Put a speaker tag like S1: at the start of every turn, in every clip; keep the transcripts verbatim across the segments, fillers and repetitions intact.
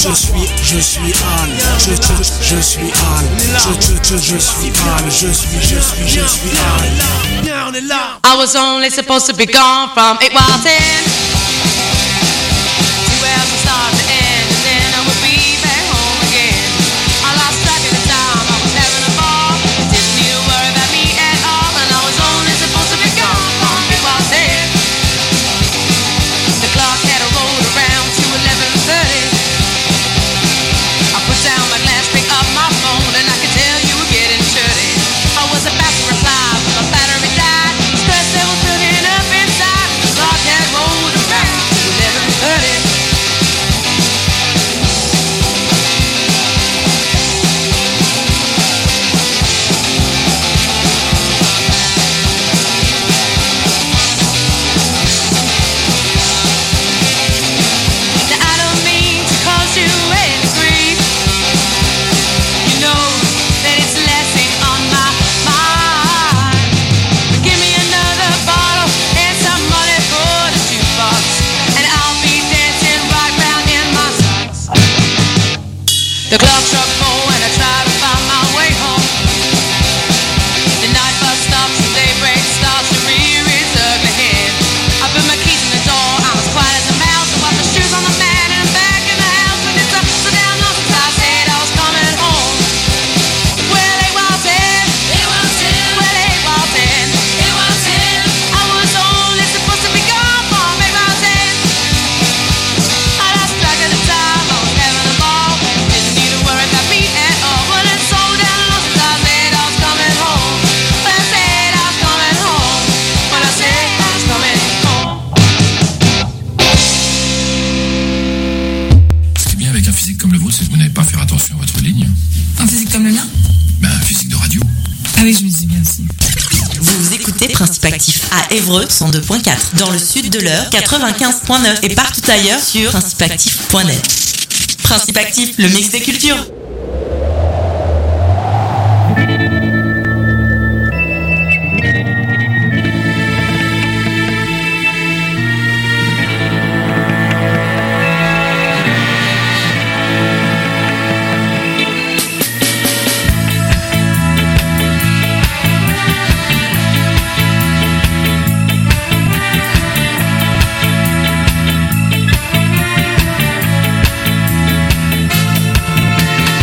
S1: Je suis, je suis Anne. Je, je, je suis Anne. Je, je, je, je suis Anne. Je suis, je suis, je suis Anne.
S2: I was only supposed to be gone from eight while ten. Two hours from start to end, and then I would be back home again. I lost track of the time, I was having a ball. Didn't need to worry about me at all, and I was only supposed to be gone from eight while ten. The clock had rolled around to eleven thirty. I put down my glass, picked up my phone, and I could tell you were getting shirty. I was about to reply, but my battery died. Stress level building up inside. The clock had rolled around to eleven thirty. Now I don't mean to cause you any grief. You know that it's lessing on my mind. Give me another bottle and some money for the jukebox, and I'll be dancing right round in my socks. The clock struck four and I tried to find my way home. The night bus stops, the daybreak starts to rear its ugly head. I put my keys in the door, I'm as quiet as a mouse. I wipe the shoes on the mat and I'm back in the house. When it's up, so down, low, since I said I was coming home. Well, eight while ten, eight while ten, well, eight while ten, eight while ten. I was only supposed to be gone from eight while ten. I lost track of the time, I was having a ball. Didn't need to worry about me at all. Well, it's so down low since I said I was coming home. When I said I was coming home. When I said I was coming home.
S3: Ce qui est bien avec un physique comme le vôtre, c'est que vous n'avez pas à faire attention à votre ligne.
S4: Un physique comme le mien?
S3: Ben, un physique de radio.
S4: Ah oui, je me dis bien aussi.
S5: Vous écoutez Principe Actif à Évreux cent deux point quatre, dans le sud de l'Eure quatre-vingt-quinze point neuf et partout ailleurs sur principe actif point net. Principe Actif, le mix des cultures.
S2: I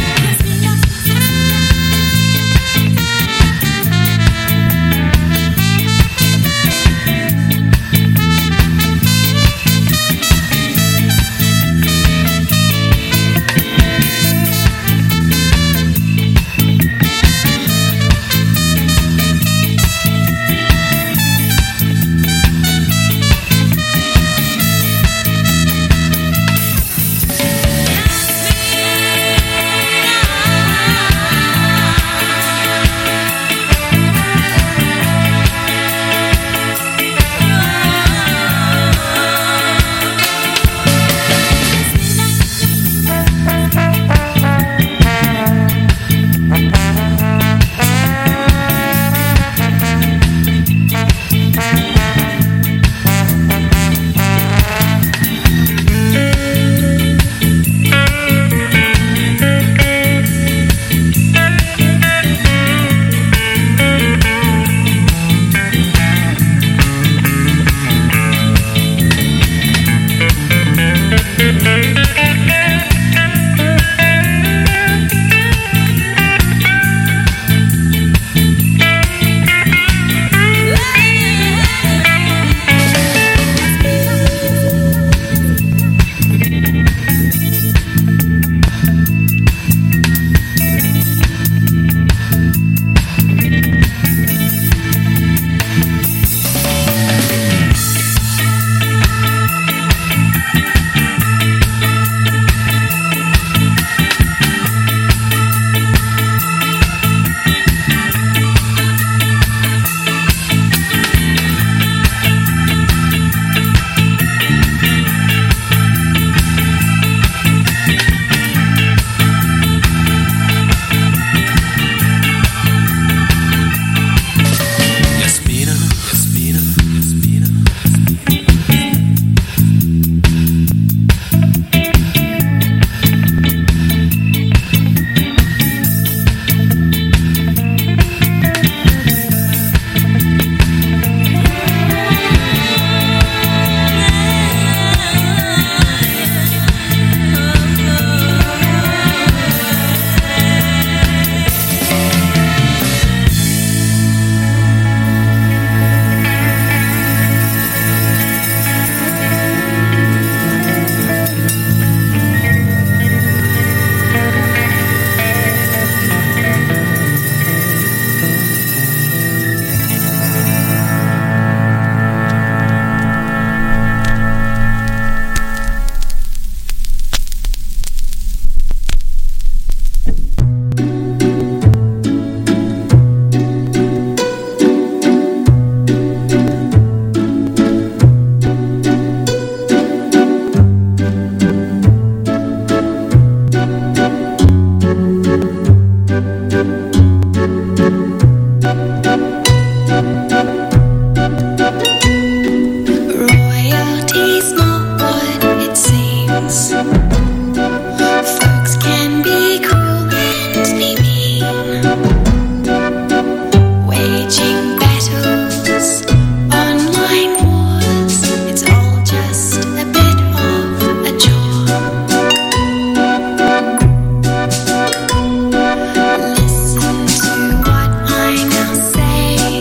S2: Folks can be cruel and be mean, waging battles, online wars. It's all just a bit of a chore. Listen to what I now say.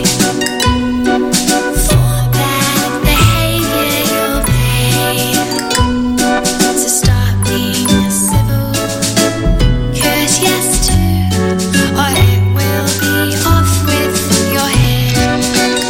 S2: For bad behavior you'll pay. So stop being civil, courteous too, or it will be off with your head.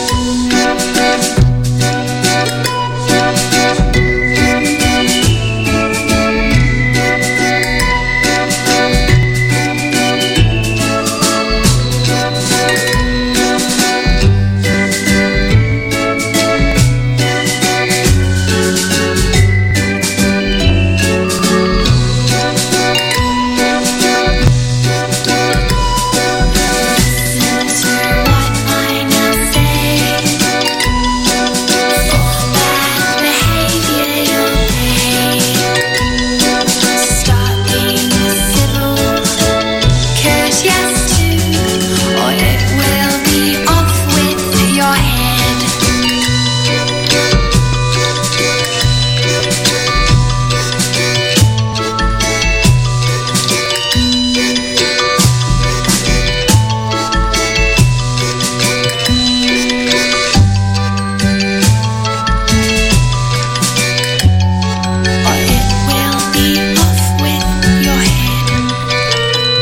S2: Listen to what I now say. For bad behavior you'll pay. Stop being civil, courteous too, or it will be off with your head. Or it will be off with your head.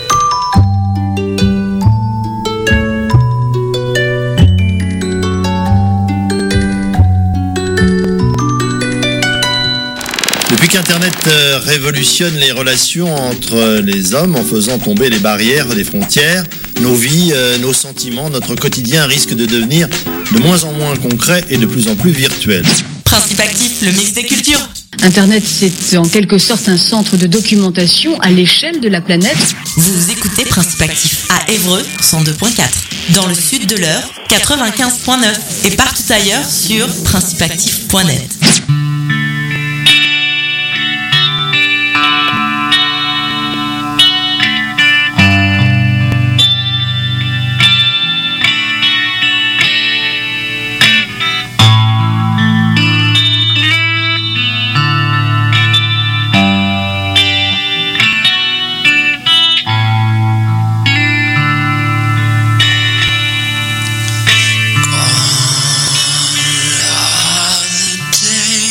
S6: Depuis qu'Internet euh, révolutionne les relations entre euh, les hommes en faisant tomber les barrières des frontières, nos vies, euh, nos sentiments, notre quotidien risque de devenir de moins en moins concret et de plus en plus virtuel.
S5: Principe actif, le mix des cultures.
S7: Internet, c'est en quelque sorte un centre de documentation à l'échelle de la planète.
S5: Vous écoutez Principe actif à Évreux, cent deux point quatre. Dans le sud de l'Eure, quatre-vingt-quinze point neuf. Et partout ailleurs sur principe actif point net.
S1: Day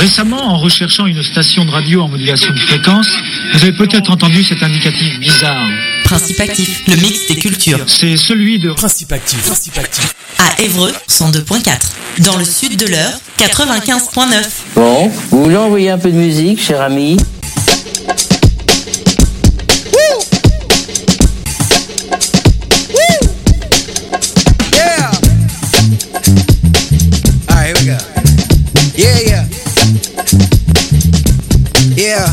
S8: Récemment, en recherchant une station de radio en modulation de fréquence, vous avez peut-être entendu cet indicatif bizarre.
S5: Principe Actif, le mix des cultures.
S8: C'est celui de
S1: Principe Actif. Principe Actif.
S5: À Évreux, cent deux point quatre. Dans le sud de l'Eure, quatre-vingt-quinze point neuf.
S9: Bon, vous voulez envoyer un peu de musique, cher ami?
S10: Yeah, yeah. Yeah.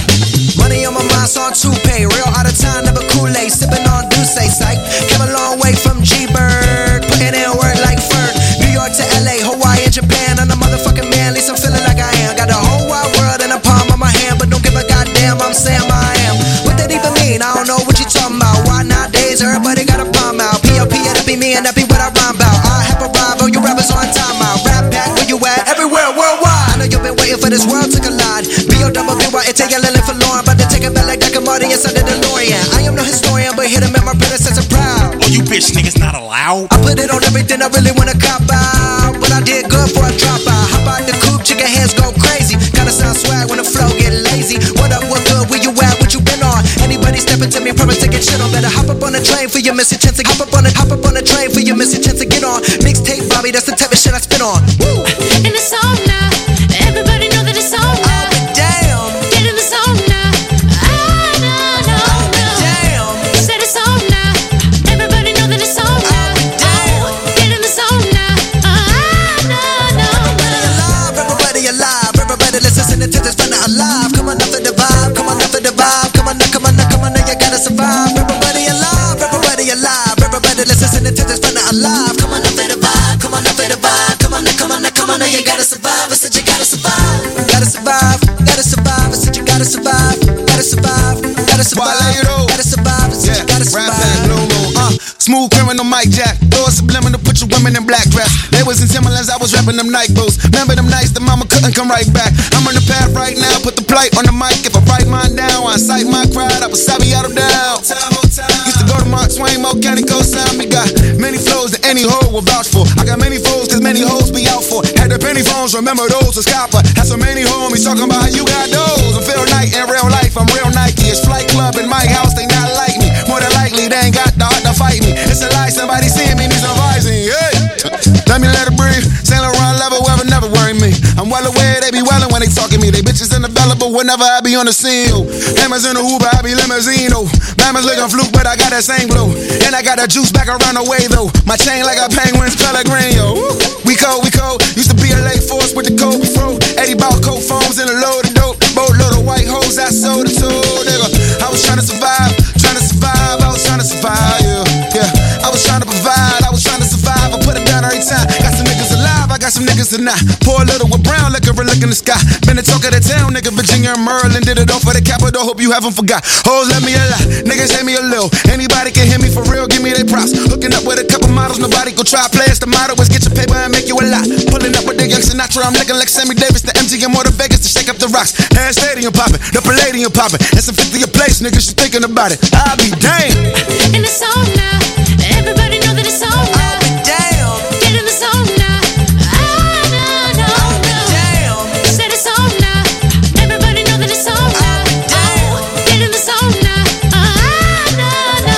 S10: Money on my mind, so on toupee. Real out of time, never Kool-Aid. Sipping on Douce, psych. Came a long way from G-Bird. Putting in work like Ferg. New York to L A, Hawaii and Japan. I'm the motherfucking man, at least I'm feeling like I am. Got the whole wide world in the palm of my hand, but don't give a goddamn, I'm Sam I am. What that even mean? I don't know what you talking about. Why nowadays everybody got a palm out? P O P, that'll be me and that be what I rhyme about. I have arrived, all you rappers on time out. Rap back, where you at? Everywhere, worldwide. I know you've been waiting for this world to collide. B O double B Y, it's a yelling for Lauren. But to take it back like Doctor Marty inside the DeLorean. I am no historian, but here to make my predecessor proud.
S1: Oh, you bitch niggas not allowed.
S10: I put it on everything I really wanna cop out. But I did good for a drop out. Hop out the coupe, chicken hands go crazy. Kinda sound swag when the flow get lazy. What up, what good, where you at, what you been on? Anybody stepping to me, promise to get shit on. Better hop up on the train for your missing chance to hop up on it. Hop up on the train for your missing chance to get on. Mixtape Bobby, that's the type of shit I spit on. Woo!
S2: In the zone now, everybody know that it's on now.
S10: Damn.
S2: Get in the zone now. Ah, no, no, no.
S10: Damn.
S2: Said it's on now. Everybody know that it's on now.
S10: Damn.
S2: Get in the zone now. Ah, no, no, no.
S10: Alive, everybody alive. Everybody listening to this finna alive. Come on up for the vibe. Come on up for the vibe. Come on, now, come on, now, come on, now, you gotta survive. Everybody alive. Everybody alive. Everybody listening to this finna alive. Come on up for the vibe. Come on up for the vibe. Come on, now, come on, now, come on, now, you gotta survive. I said you gotta survive. Gotta survive. Gotta survive. I said you gotta survive. Gotta survive. Gotta survive. Gotta survive. I said you gotta survive.
S11: Uh, smooth criminal Mike Jack. Throw a subliminal, put your women in black dress. They was in Timberlands, I was rapping them Nike boots. Remember them nights the mama couldn't come right back. I'm on the path right now, put the plight on the mic. If I write mine down, I incite my crowd. I was savvy out of down. Used to go to Mark Twain, Mo County co-sign. We got many flows that any hoe will vouch for. I got many foes cause many hoes be out for. Had the penny phones, remember those was copper. Had so many homies talking about how you got those. I'm Phil Knight in real life, I'm real Nike. It's Flight Club in my house, they not like me. More than likely, they ain't got the heart to fight me. It's a lie, somebody seeing me needs advising. Hey, let me let it breathe. Saint Laurent level, ever never worry me. I'm well aware they be wildin' when they talking me. They bitches unavailable whenever I be on the scene. Oh, Hammers in the Uber, I be limousine. Oh, Bama's looking fluke, but I got that same glow. And I got that juice back around the way though. My chain like a penguin's color green, yo. We cold, we cold. Used to be a Lake Force with the Kobe Fro. Eddie bought coat foams in a load of dope. Boatload of white hoes I sold it to, nigga. I was trying to survive, trying to survive. I was trying to survive, yeah, yeah. I was trying to provide, I was trying to survive. I put it down every time. Got some niggas alive, I got some niggas that not. Pour a little with brown liquor and look in the sky. Been the talk of the town, nigga. Virginia and Maryland did it all for the capital. Hope you haven't forgot. Hoes let me a lot, niggas hate me a little. Anybody can hit me for real, give me they props. Hooking up with a couple models, nobody go try. Players, the motto is get your paper and make you a lot. Pulling up with the young Sinatra, I'm looking like Sammy Davis, the M G M or the Vegas to shake up the rocks. And stadium popping, the Palladium popping. It's a fiftieth place, niggas, you thinking about it. I'll be damned.
S2: In the zone now, everybody know that it's on now.
S10: I'll be damned.
S2: Get in the zone now. Ah, no, no,
S10: I'll be
S2: no.
S10: damned.
S2: Said it's on now. Everybody know that it's on now.
S10: I'll be damned.
S2: Get in the zone now. Ah, no, no,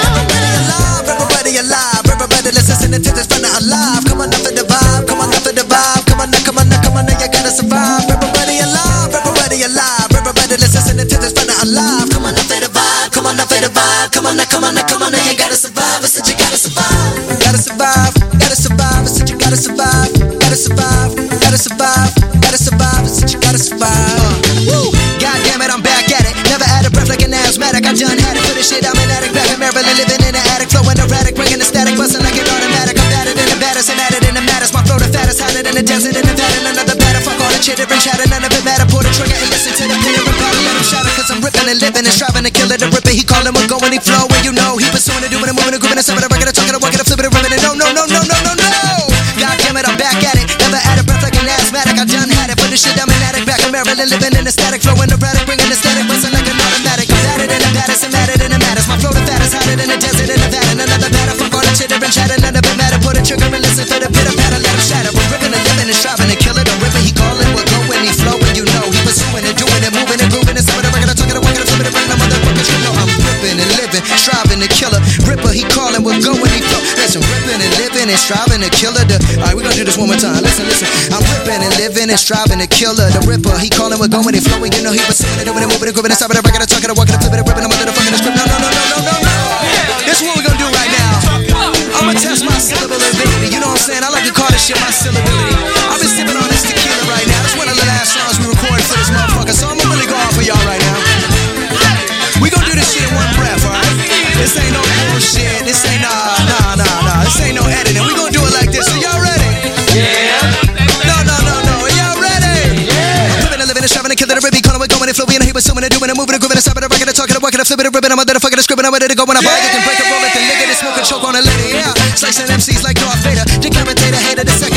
S2: no.
S10: Everybody alive, everybody alive. Everybody listening to this finna alive. Come on up for the vibe, come on up for the vibe. Come on now, come on now, come on now, you gotta survive. Everybody alive, everybody alive. Everybody listening to this finna alive. Come on up for the vibe, come on up for the vibe. Come on now, come on now, come on now, you gotta survive. I said you gotta survive. Gotta survive, gotta survive. I said you gotta survive. Gotta survive, gotta survive, gotta survive. I said you gotta survive. Uh, woo! God damn it, I'm back at it. Never had a breath like an asthmatic. I done had it for the shit. I'm an addict back in Maryland, living in the attic, flowing erratic, bringing the static, busting like an automatic. I'm battered in the baddest and added in the maddest. My flow the fattest, hotter than the desert in Nevada. Another batter, fuck all the chitter and chatter. None of it matter. Pull the trigger and listen to the pitter and patter. Let him shatter, cause I'm ripping and living and striving to kill it and rip it. He callin' what go when he flow, and you know he pursuing it, doing it, moving it, grooving it, some of the record, talking, walking, flipping it, ripping it. No, no, no, no, no, no, no. God damn it, I'm back at it. Never had a breath like an asthmatic. I done had it for the shit. I'm an addict back in Maryland, living in the static, flowing erratic, bringing the static, busting like an automatic. I'm battered in the baddest and matted in the maddest. My flow the fattest, hotter than the desert in Nevada. Another batter, fuck all the chitter and chatter. None of it matter. Pull the trigger and listen for the pitter patter. Let him shatter. We're ripping and living and striving to kill it or rip it. He callin' what go when he flow, and you know striving to kill her. The, all right, we're gonna do this one more time. Listen, listen. I'm ripping and living and striving to kill her. The ripper, he calling, we're going and flowing. You know he was saying it, doing it, moving and grooving, and stopping, and rocking, and talking, and walking, and flipping, and ripping. I'm under the fucking the script. No, no, no, no, no, no, no. This is what we're gonna do right now. I'ma test my syllable ability. You know what I'm saying? I like to call this shit my syllability. I've been sipping on this tequila right now. It's one of the last songs we recorded for this motherfucker, so I'ma really go off for y'all right now. We gon' do this shit in one breath, alright? This ain't no bullshit. This ain't nah, nah, nah, nah. This ain't no editing. We gon' do it like this. Are y'all ready? Yeah. No, no, no, no. Are y'all ready? Yeah. I'm living and living and striving and killing the ribby, calling it, going and flowing, and he was assuming and doing and moving and grooving and stopping and rocking and talking and walking and flipping and ripping. I'm under the fucking script and I'm ready to go when I buy it. Can break a roll at the nigga, then smoke and choke on a lady. Yeah. Slicing M Cs like Darth Vader. Decapitator, hater, the second.